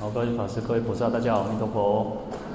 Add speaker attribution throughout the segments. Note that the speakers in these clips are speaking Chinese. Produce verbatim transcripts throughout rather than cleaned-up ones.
Speaker 1: 好，各位法师、各位菩萨，大家好，阿弥陀佛。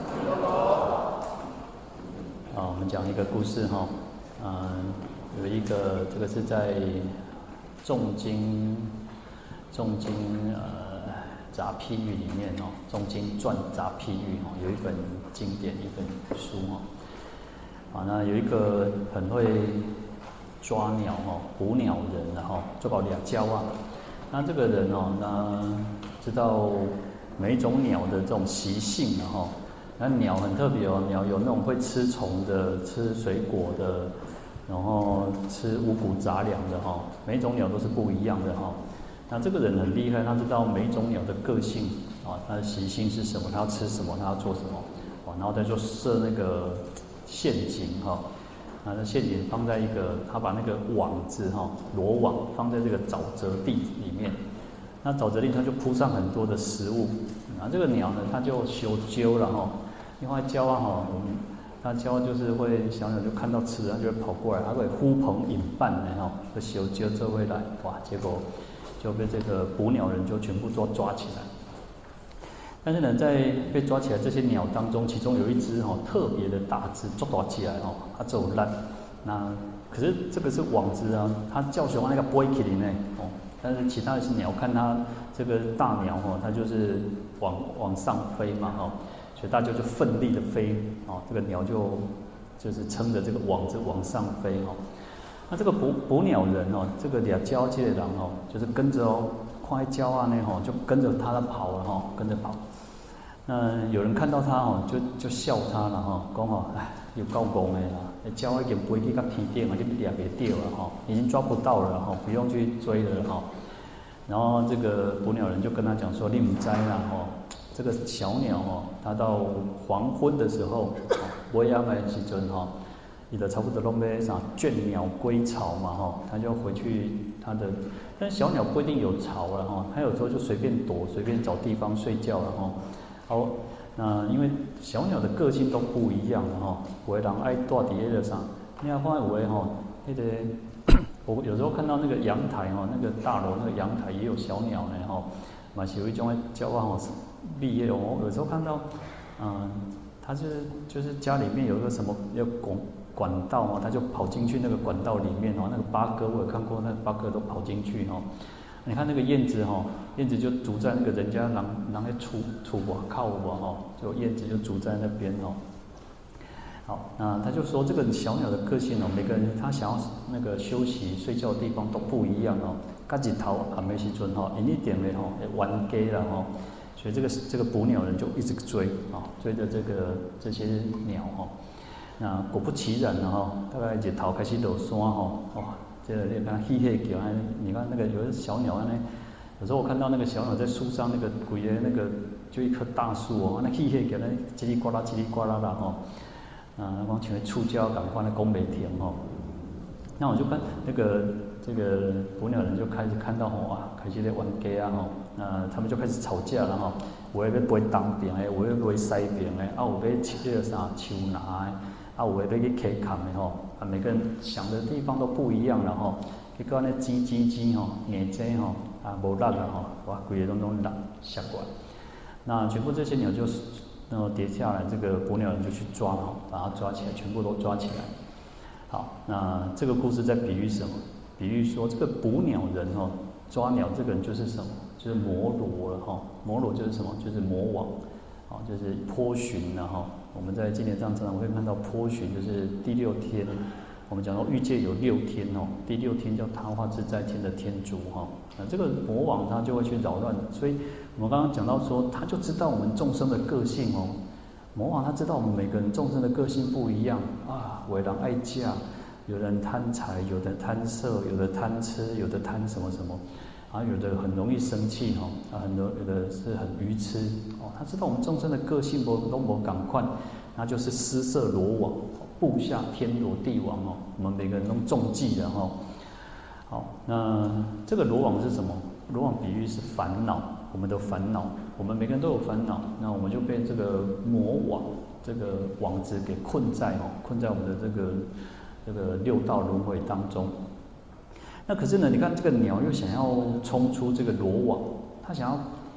Speaker 1: 啊，我们讲一个故事哈，嗯，有一个这个是在重经重经呃杂譬喻里面哦，重经传杂譬喻哦，有一本经典一本书哦。啊，那有一个很会抓鸟哦，捕鸟人然后做到两交啊。那这个人哦，那知道每一种鸟的这种习性然后，那鸟很特别哦，鸟有那种会吃虫的、吃水果的，然后吃五谷杂粮的哈，每一种鸟都是不一样的哈。那这个人很厉害，他知道每一种鸟的个性啊，它的习性是什么，它要吃什么，它要做什么，啊，然后再就设那个陷阱哈。啊，那陷阱放在一个，他把那个网子哈，罗网放在这个沼泽地里面。那沼泽地它就铺上很多的食物，啊，这个鸟呢，它就修鸠了哈。因为鸠啊哈，我们它鸠就是会小鸟就看到吃的，它就会跑过来，它会呼朋引伴的哈，就修鸠就会来，哇，结果就被这个捕鸟人就全部都抓起来。但是呢，在被抓起来这些鸟当中，其中有一只哦特别的大只，抓抓起来哦，它走烂。那可是这个是网子啊，它叫熊那个不会起来呢哦，但是其他的鸟看它这个大鸟哦，它就是往往上飞嘛哦，所以大家就奋力的飞哦，这个鸟就就是撑着这个网子往上飞哦。那这个捕捕鸟人哦，这个俩交界的人哦，就是跟着哦，快交啊那吼，就跟着他的跑了哈，跟着跑。那有人看到他哦，就就笑他了哈，讲哦，哎，有够戆的啦，鸟已经飞去到天顶啊，你抓不到了哈，已经抓不到了哈，不用去追了哈。然后这个捕鸟人就跟他讲说，你唔知啦吼，这个小鸟哦，它到黄昏的时候，尾仔的时阵哈，你的差不多拢要啥倦鸟归巢嘛哈，它就回去它的，但小鸟不一定有巢了哈，它有时候就随便躲，随便找地方睡觉了哈。好，那因为小鸟的个性都不一样的哈，有的人爱住伫迄个啥，你看看有的吼，迄个我有时候看到那个阳台哈，那个大楼那个阳台也有小鸟呢哈，嘛是有一种叫啊吼，毕业哦，有时候看到，嗯，它就是就是家里面有一个什么要管管道哦，它就跑进去那个管道里面哦，那个八哥我有看过，那个八哥都跑进去哦。你看那个燕子哈，燕子就筑在那个人家人人在出出瓦靠我哈，就燕子就筑在那边哦。好，那他就说这个小鸟的个性哦，每个人他想要那个休息睡觉的地方都不一样哦。甲日头还没时阵哈，因一点的吼玩鸡了哈，所以这个这个捕鸟人就一直追啊，追着这个这些鸟哈。那果不其然的哈，大概日头开始落山哈，哇！这个你看嬉戏叫，你看那个有的小鸟呢，有时候我看到那个小鸟在树上那个鬼的那个就一棵大树哦，那嬉戏叫那叽里呱啦叽里呱啦啦哈，啊，光像触礁赶快那讲没停哦。那我就看那个这个捕鸟人就开始看到吼啊，开始在玩鸡啊吼，那他们就开始吵架了哈，有的要飞东边的，有的要飞西边的，啊有要吃那个啥树拿的。啊，有的要去溪坎的吼，啊，每个人想的地方都不一样了吼。结果呢，叽叽叽吼，眼睛吼，啊，无力了吼，哇，规个拢拢力下过来。那全部这些鸟就，然后跌下来，这个捕鸟人就去抓吼，把它抓起来，全部都抓起来。好，那这个故事在比喻什么？比喻说这个捕鸟人吼，抓鸟这个人就是什么？就是摩罗了吼。摩罗就是什么？就是魔王，好，就是波旬了哈。我们在经典上常常会看到波旬，就是第六天。我们讲到欲界有六天哦，第六天叫他化自在天的天竺哈。那这个魔王他就会去扰乱，所以我们刚刚讲到说，他就知道我们众生的个性哦。魔王他知道我们每个人众生的个性不一样啊，有人爱嫁，有人贪财，有的贪色，有的贪吃，有的贪什么什么。啊，有的很容易生气哈，啊，很多有的是很愚痴哦。他知道我们众生的个性不都不赶快，那就是施设罗网，布下天罗地网哦。我们每个人都中计的哈。好，那这个罗网是什么？罗网比喻是烦恼，我们的烦恼，我们每个人都有烦恼，那我们就被这个魔网这个网子给困在哦，困在我们的这个这个六道轮回当中。那可是呢，你看这个鸟又想要冲出这个罗网，它想要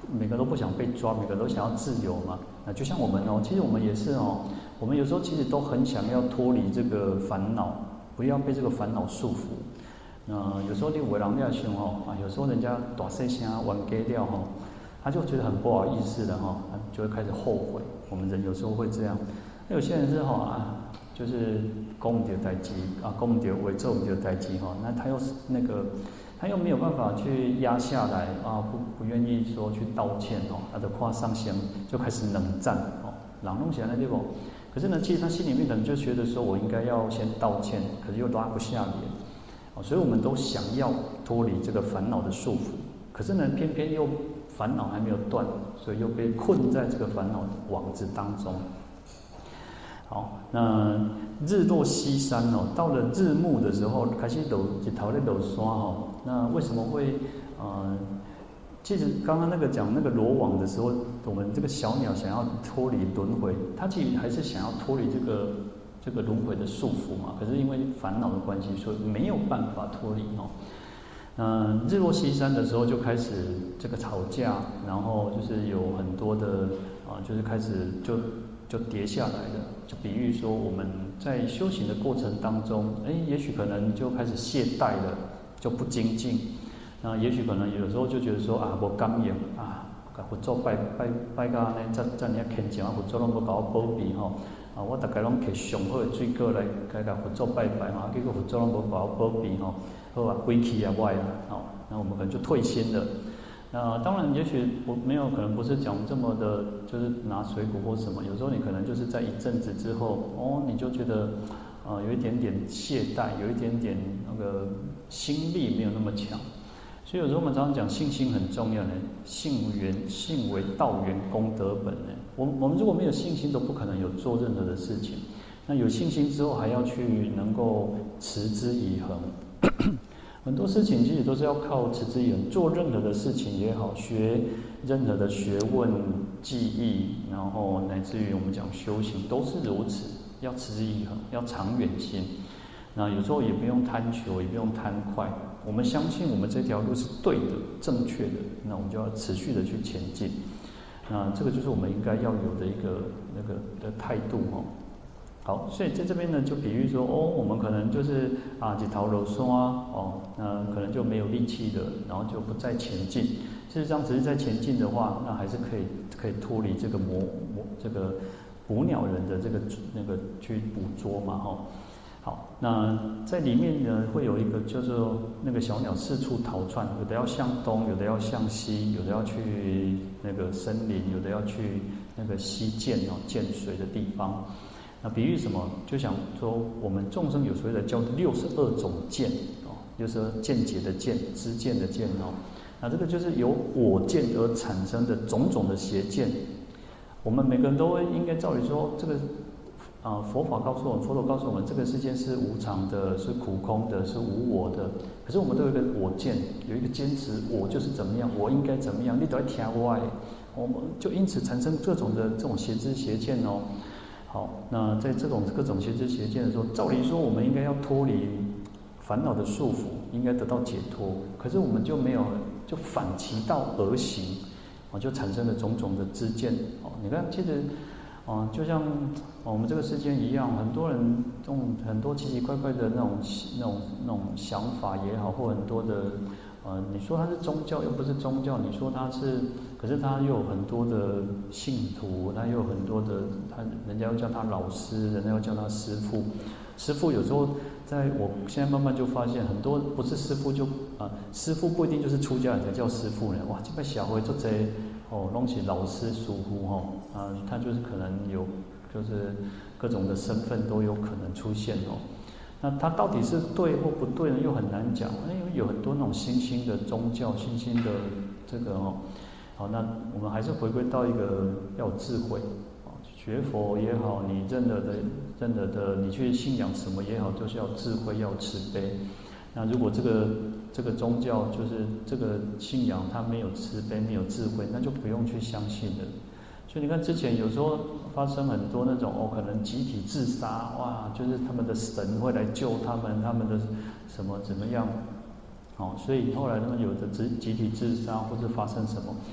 Speaker 1: 每个都不想被抓，每个都想要自由嘛。那就像我们哦，其实我们也是哦，我们有时候其实都很想要脱离这个烦恼，不要被这个烦恼束缚。呃，有时候你为人家想哦，啊，有时候人家大声声玩给掉哈，他就觉得很不好意思的哈，就会开始后悔。我们人有时候会这样。那有些人是哈啊，就是讲唔到代志啊，讲唔到话，做唔到代志哈，那他又是那个，他又没有办法去压下来啊，不不愿意说去道歉哦，他的话上先就开始冷战哦，冷弄起来对不？可是呢，其实他心里面可能就觉得说我应该要先道歉，可是又拉不下脸。所以我们都想要脱离这个烦恼的束缚，可是呢，偏偏又烦恼还没有断，所以又被困在这个烦恼的网子当中。好，那日落西山哦，到了日暮的时候，开始落日头在落山哦。那为什么会呃？其实刚刚那个讲那个罗网的时候，我们这个小鸟想要脱离轮回，它其实还是想要脱离这个。这个轮回的束缚嘛，可是因为烦恼的关系，所以没有办法脱离哦。嗯，日落西山的时候就开始这个吵架，然后就是有很多的啊，就是开始就就跌下来了。就比喻说我们在修行的过程当中，哎，也许可能就开始懈怠了，就不精进。那也许可能有时候就觉得说啊，我刚硬啊，佛祖拜拜拜到呢，这这尔虔诚啊，佛祖拢无甲我保庇吼。啊，我大概拢摕上好的水果来甲甲佛祖拜拜嘛，结果佛祖拢无把我保庇吼，好啊，归去啊歪啊，好，那我们可能就退心了。那当然，也许我没有可能不是讲这么的，就是拿水果或什么，有时候你可能就是在一阵子之后，哦，你就觉得呃有一点点懈怠，有一点点那个心力没有那么强。所以有时候我们常常讲信心很重要呢，信缘信为道源功德本呢。我我们如果没有信心，都不可能有做任何的事情。那有信心之后，还要去能够持之以恒。很多事情其实都是要靠持之以恒，做任何的事情也好，学任何的学问、技艺，然后乃至于我们讲修行，都是如此，要持之以恒，要长远心。那有时候也不用贪求，也不用贪快。我们相信我们这条路是对的、正确的，那我们就要持续的去前进。那这个就是我们应该要有的一个那个的态度哦。好，所以在这边呢，就比喻说，哦，我们可能就是啊几条楼刷哦，那可能就没有力气的，然后就不再前进。事实上，只是在前进的话，那还是可以可以脱离这个魔魔这个捕鸟人的这个那个去捕捉嘛，哈、哦。好，那在里面呢，会有一个叫做那个小鸟四处逃窜，有的要向东，有的要向西，有的要去那个森林，有的要去那个溪涧哦，涧水的地方。那比喻什么？就想说，我们众生有所谓的叫六十二种见哦，就是见解的见，知见的见哦。那这个就是由我见而产生的种种的邪见。我们每个人都会应该照理说，这个啊、呃、佛法告诉我们，佛陀告诉我们，这个世界是无常的，是苦空的，是无我的。可是我们都有一个我见，有一个坚持，我就是怎么样，我应该怎么样，你都要听我的，我们就因此产生各种的这种邪知邪见哦。好，那在这种各种邪知邪见的时候，照理说我们应该要脱离烦恼的束缚，应该得到解脱。可是我们就没有，就反其道而行，哦，就产生了种种的知见。哦，你看，其实，哦，就像我们这个世界一样，很多人这种很多奇奇怪怪的那种那种那种想法也好，或很多的。呃，你说它是宗教又不是宗教，你说它是，可是它又有很多的信徒，它又有很多的，他人家要叫他老师，人家要叫他师父。师父有时候在我现在慢慢就发现，很多不是师父就啊、呃，师父不一定就是出家人才叫师父呢。哇，这个小孩做这哦，弄起老师疏忽哈啊，他就是可能有就是各种的身份都有可能出现哦。那它到底是对或不对呢？又很难讲，因为有很多那种新兴的宗教、新兴的这个哦，好，那我们还是回归到一个要有智慧，学佛也好，你认得的、认得的，你去信仰什么也好，都是要智慧、要慈悲。那如果这个这个宗教就是这个信仰，它没有慈悲、没有智慧，那就不用去相信了。所以你看，之前有时候发生很多那种哦，可能集体自杀，哇，就是他们的神会来救他们，他们的什么怎么样，哦，所以后来他们有的集集体自杀或者发生什么，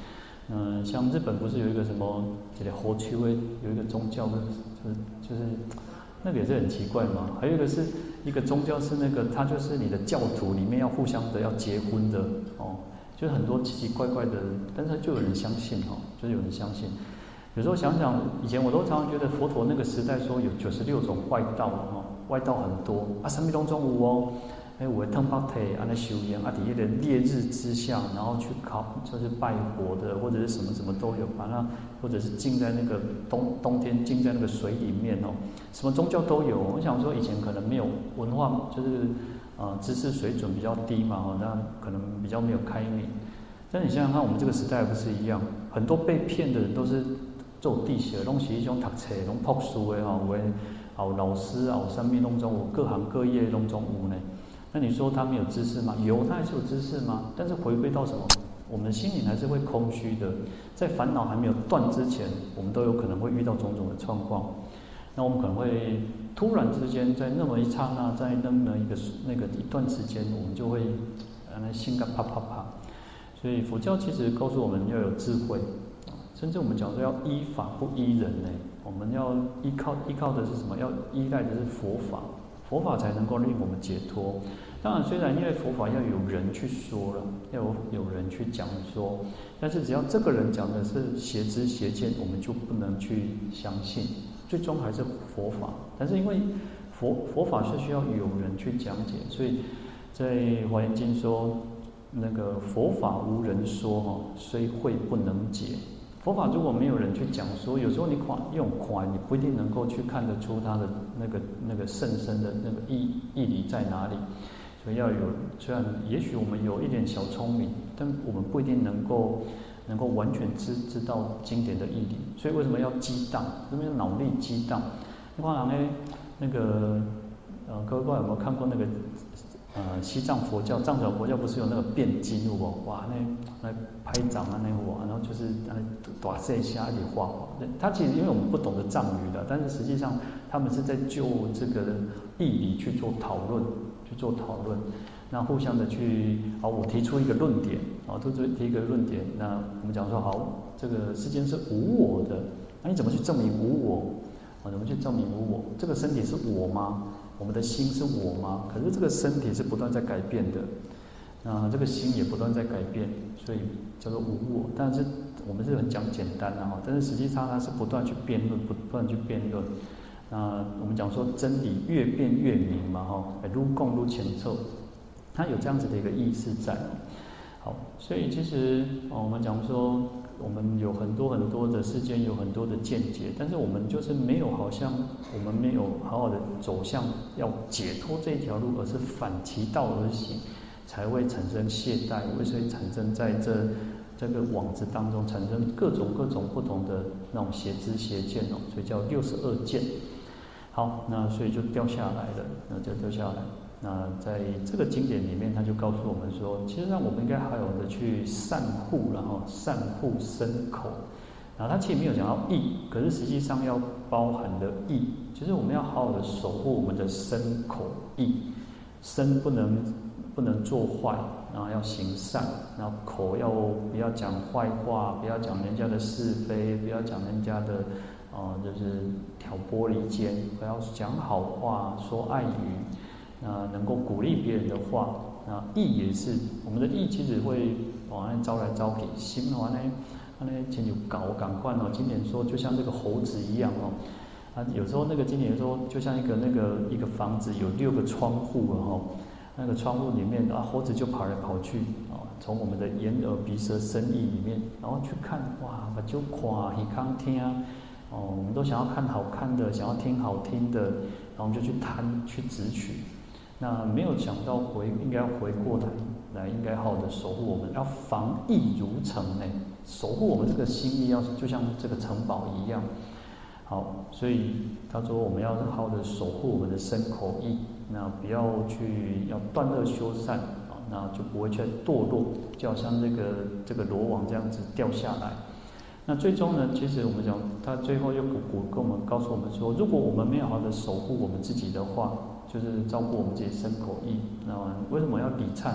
Speaker 1: 嗯、呃，像日本不是有一个什么这个猴丘诶，有一个宗教，就是就是那个也是很奇怪嘛。还有一个是一个宗教是那个，它就是你的教徒里面要互相的要结婚的哦，就是很多奇奇怪怪的，但是就有人相信哦，就是有人相信。有时候想想，以前我都常常觉得佛陀那个时代说有九十六种外道哦，外道很多啊，什么东中有哦。哎，我汤巴腿安那修烟啊，底下的烈日之下，然后去烤，就是拜佛的，或者是什么什么都有，把它，或者是浸在那个冬冬天浸在那个水里面哦，什么宗教都有。我想说，以前可能没有文化，就是呃知识水准比较低嘛，哦，那可能比较没有开明。但你想想看，我们这个时代不是一样，很多被骗的人都是做地学，拢是一种读册，拢读书的吼，有有老师啊，有什么拢总有，各行各业拢总有呢。那你说他没有知识吗？有，他还是有知识吗？但是回归到什么？我们的心灵还是会空虚的，在烦恼还没有断之前，我们都有可能会遇到种种的状况。那我们可能会突然之间，在那么一刹那，在那么一个那个一段时间，我们就会呃心肝啪啪啪。所以佛教其实告诉我们要有智慧，甚至我们讲说要依法不依人呢。我们要依靠依靠的是什么？要依赖的是佛法。佛法才能够令我们解脱。当然，虽然因为佛法要有人去说了，要有有人去讲说，但是只要这个人讲的是邪知邪见，我们就不能去相信。最终还是佛法。但是因为佛佛法是需要有人去讲解，所以在《华严经》说，那个佛法无人说，哈，虽会不能解。佛法如果没有人去讲说，有时候你看用看，你不一定能够去看得出它的那个那个甚深的那个义义理在哪里。所以要有，虽然也许我们有一点小聪明，但我们不一定能够能够完全知知道经典的义理。所以为什么要激荡？为什么要脑力激荡？你看人呢，那个呃，各位不知道有没有看过那个？呃，西藏佛教、藏传佛教不是有那个辩经有无？哇，那那拍掌啊，那哇，然后就是那大声下一起画。他其实因为我们不懂得藏语的，但是实际上他们是在就这个义理去做讨论，去做讨论。那互相的去，好，我提出一个论点，啊，提出提一个论点。那我们讲说，好，这个世间是无我的，那你怎么去证明无我？啊，怎么去证明无我？这个身体是我吗？我们的心是我吗？可是这个身体是不断在改变的，啊，这个心也不断在改变，所以叫做无我。但是我们是很讲简单的哈，但是实际上它是不断去辩论，不断去辩论。那我们讲说真理越辩越明嘛哈，愈讲愈清楚，它有这样子的一个意思在。好，所以其实我们讲说，我们有很多很多的世间，有很多的见解，但是我们就是没有，好像我们没有好好的走向要解脱这条路，而是反其道而行，才会产生懈怠，会产生在这这个网子当中产生各种各种不同的那种邪知邪见哦，所以叫六十二见。好，那所以就掉下来了，那就掉下来。那在这个经典里面，他就告诉我们说，其实让我们应该好好的去善护，然后善护身口。然后他其实没有讲到意，可是实际上要包含的意，就是我们要好好的守护我们的身口意。身不能不能做坏，然后要行善，然后口要不要讲坏话，不要讲人家的是非，不要讲人家的哦、呃，就是挑拨离间，不要讲好话，说爱语。那能够鼓励别人的话，那意也是我们的意，其实会往那招来招去，心的话呢，那前有搞赶快哦。经典说，就像这个猴子一样哦，啊，有时候那个经典说，就像一个那个一个房子有六个窗户哦，那个窗户里面啊，猴子就跑来跑去啊，从我们的眼耳鼻舌身意里面，然后去看哇，把就夸耳康听啊，哦，我们都想要看好看的，想要听好听的，然后我们就去贪去执取。那没有想到回应该要回过来，来应该好好的守护我们，要防疫如城呢，守护我们这个心意，要就像这个城堡一样。好，所以他说我们要好好的守护我们的身口意，那不要去要断恶修善啊，那就不会去堕落，就好像这个这个罗网这样子掉下来。那最终呢，其实我们讲，他最后又鼓鼓跟我们告诉我们说，如果我们没有好好的守护我们自己的话，就是照顾我们自己身口意。那为什么要礼忏？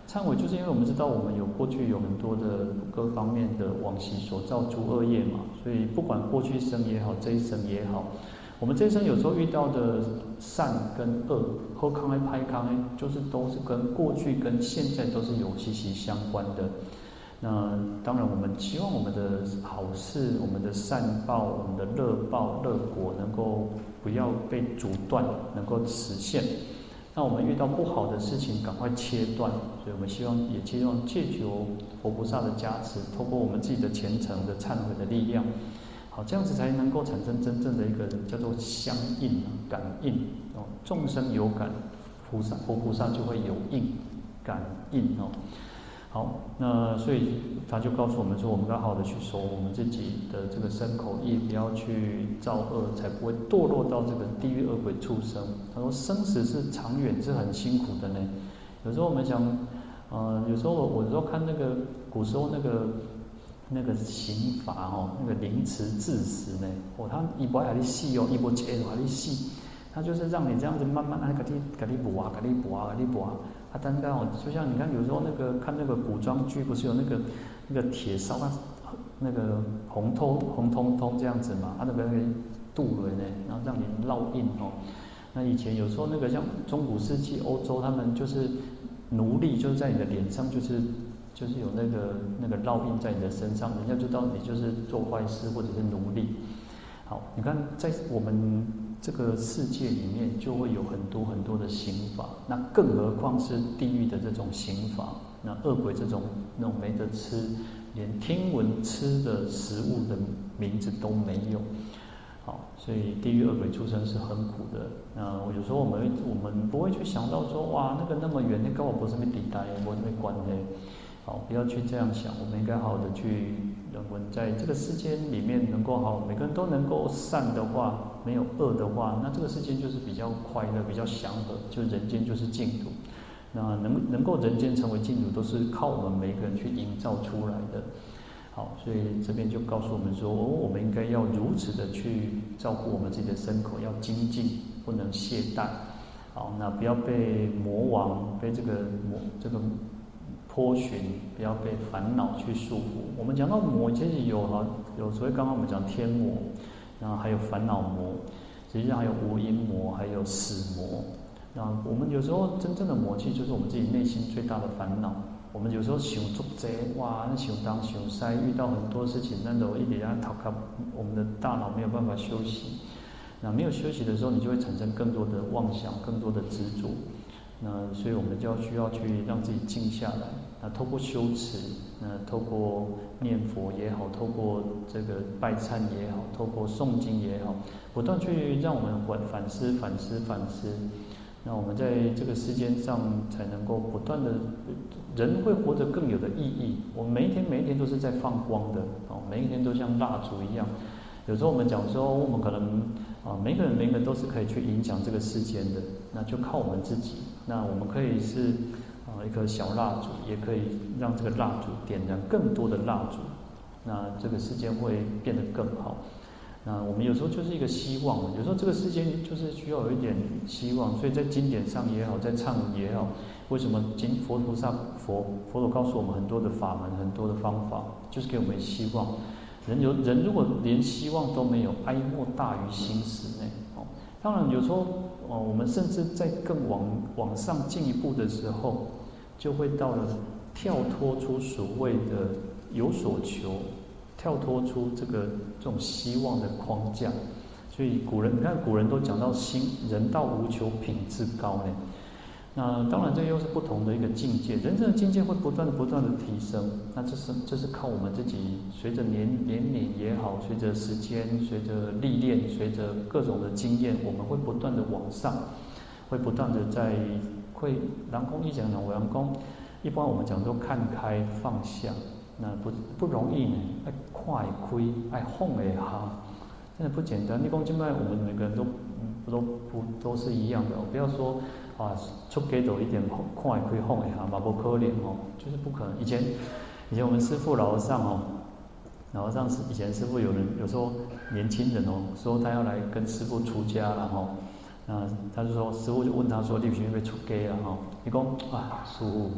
Speaker 1: 忏悔就是因为我们知道我们有过去有很多的各方面的往昔所造诸恶业嘛，所以不管过去生也好，这一生也好，我们这一生有时候遇到的善跟恶，好康还歹康呢，就是都是跟过去跟现在都是有息息相关的。那当然，我们希望我们的好事、我们的善报、我们的乐报、乐果能够不要被阻断，能够实现。那我们遇到不好的事情，赶快切断。所以我们希望也希望借求佛菩萨的加持，透过我们自己的虔诚的忏悔的力量，好，这样子才能够产生真正的一个叫做相应、感应哦。众生有感，菩萨佛菩萨就会有应感应哦。好，那所以他就告诉我们说，我们要好好的去守我们自己的这个身口意，不要去造恶，才不会堕落到这个地狱恶鬼畜生。他说，生死是长远，是很辛苦的呢。有时候我们想，呃，有时候我我有时候看那个古时候那个那个刑罚哦，那个凌迟致死呢，哦，他一不爱你死哦，一不切还你死，他就是让你这样子慢慢啊，给你给你补啊，给你补啊，给你补啊。啊，单单哦，就像你看，有时候那个看那个古装剧，不是有那个那个铁烧啊，那个红通红彤彤这样子嘛，啊，那个渡轮呢，然后让你烙印哦。那以前有时候那个像中古世纪欧洲，他们就是奴隶，就是在你的脸上，就是就是有那个那个烙印在你的身上，人家就知道你就是做坏事或者是奴隶。好，你看在我们这个世界里面就会有很多很多的刑法，那更何况是地狱的这种刑法，那恶鬼这种那种没得吃，连听闻吃的食物的名字都没有。好，所以地狱恶鬼畜生是很苦的。那有时候我们我们不会去想到说，哇，那个那么远，那跟我不是没抵达，我没关系。好，不要去这样想，我们应该好好的去，人文在这个世间里面能够好，每个人都能够善的话，没有恶的话，那这个世间就是比较快乐，比较祥和，就人间就是净土。那能能够人间成为净土，都是靠我们每个人去营造出来的。好，所以这边就告诉我们说，哦，我们应该要如此的去照顾我们自己的身口，要精进，不能懈怠。好，那不要被魔王，被这个魔这个波旬，不要被烦恼去束缚。我们讲到魔，其实有哈，有所谓刚刚我们讲天魔，然后还有烦恼魔，实际上还有无因魔，还有死魔。那我们有时候真正的魔气，就是我们自己内心最大的烦恼。我们有时候想做贼，哇，那想当想塞，遇到很多事情，那种一点让逃开，我们的大脑没有办法休息。那没有休息的时候，你就会产生更多的妄想，更多的执着。那所以我们就要需要去让自己静下来。那透过修持，那透过念佛也好，透过这个拜忏也好，透过诵经也好，不断去让我们反反思、反思、反思。那我们在这个世间上才能够不断的，人会活得更有的意义。我们每一天每一天都是在放光的哦，每一天都像蜡烛一样。有时候我们讲说，我们可能啊，每个人每个人都是可以去影响这个世间的，那就靠我们自己。那我们可以是啊一颗小蜡烛，也可以让这个蜡烛点燃更多的蜡烛，那这个世间会变得更好。那我们有时候就是一个希望，有时候这个世间就是需要有一点希望，所以在经典上也好，在忏文也好，为什么经佛菩萨佛佛陀告诉我们很多的法门，很多的方法，就是给我们希望。人有人如果连希望都没有，哀莫大于心死呢？哦，当然有时候哦，我们甚至在更往往上进一步的时候，就会到了跳脱出所谓的有所求。跳脱出这个这种希望的框架，所以古人你看，古人都讲到心人道无求，品质高呢。那当然，这又是不同的一个境界，人生的境界会不断的、不断的提升。那这是这是靠我们自己，随着年年龄也好，随着时间，随着历练，随着各种的经验，我们会不断的往上，会不断的在会。人讲一讲呢，我人讲，一般我们讲说看开放下。那不不容易呢，爱看会开，爱放会下，真的不简单。你讲现在我们每个人都不都不都是一样的，不要说啊出家都一点看会开放会下嘛，不可能哦，就是不可能。以前以前我们师父老和尚哦，老和尚是以前师父有人有时候年轻人哦，说他要来跟师父出家了哈，那他就说师父就问他说你必须要出家了哈，你讲啊师父。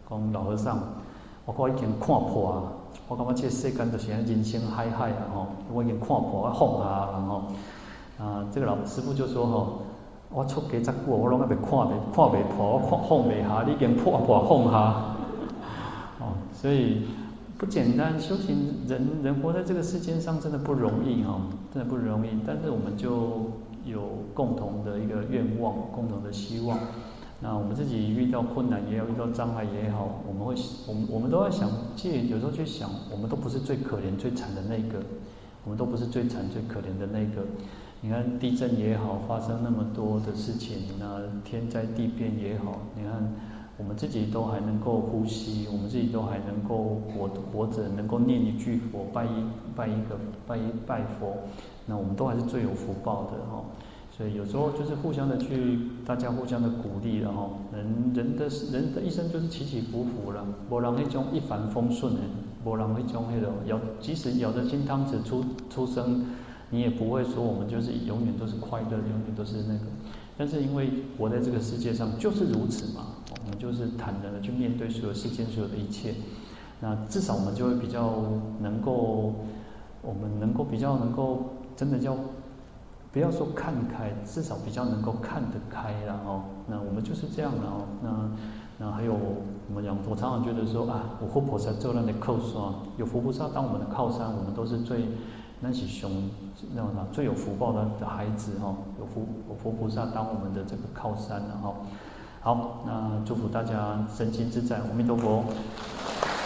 Speaker 1: 讲老和尚，我我已经看破啊，我感觉这世间就是人生海海啊吼，我已经看破，我放下啦吼。啊，这个老师傅就说吼，我出家遮久，我拢还袂看袂看袂破，我看放袂下，你已经破破放下。哦，所以不简单，修行人人活在这个世间上真的不容易哈、哦，真的不容易。但是我们就有共同的一个愿望，共同的希望。那我们自己遇到困难也好，遇到障碍也好，我们会，我们我们都要想，其实有时候去想，我们都不是最可怜、最惨的那个，我们都不是最惨、最可怜的那个。你看地震也好，发生那么多的事情，那天灾地变也好，你看。我们自己都还能够呼吸，我们自己都还能够活活着，能够念一句佛，拜一拜一个拜一拜佛，那我们都还是最有福报的哈。所以有时候就是互相的去，大家互相的鼓励了哈。人人的人的一生就是起起伏伏了，没人那种一帆风顺的，没人那种那种咬，即使咬着金汤匙出出生，你也不会说我们就是永远都是快乐，永远都是那个。但是因为活在这个世界上就是如此嘛，我们就是坦然的去面对所有世间所有的一切，那至少我们就会比较能够，我们能够比较能够真的叫，不要说看开，至少比较能够看得开啦哦。那我们就是这样的哦。那那还有我们讲，我常常觉得说啊，有佛菩萨做那的靠山，有佛菩萨当我们的靠山，我们都是最。那是熊那种最有福报的的孩子哈，有福有佛菩萨当我们的这个靠山了哈。好，那祝福大家身心自在，阿弥陀佛。